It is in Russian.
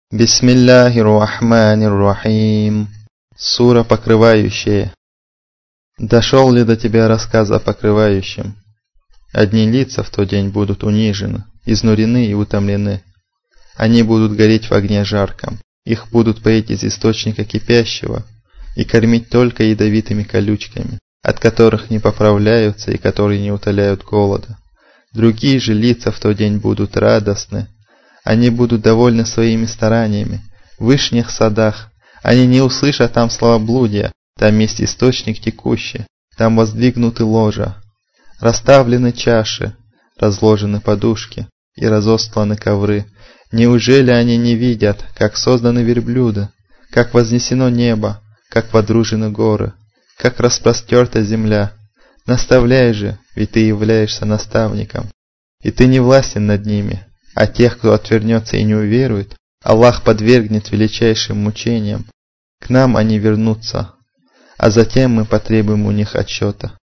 Бисмиллахир рахманир рахим. Сура покрывающая. Дошел ли до тебя рассказ о покрывающем? Одни лица в тот день будут унижены, изнурены и утомлены. Они будут гореть в огне жарком, их будут поить из источника кипящего и кормить только ядовитыми колючками, от которых не поправляются и которые не утоляют голода. Другие же лица в тот день будут радостны. Они будут довольны своими стараниями. В вышних садах они не услышат там словоблудия, там есть источник текущий, там воздвигнуты ложа, расставлены чаши, разложены подушки и разостланы ковры. Неужели они не видят, как созданы верблюды, как вознесено небо, как водружены горы, как распростерта земля? Наставляй же, ведь ты являешься наставником, и ты не властен над ними. А тех, кто отвернется и не уверует, Аллах подвергнет величайшим мучениям. К нам они вернутся, а затем мы потребуем у них отчета.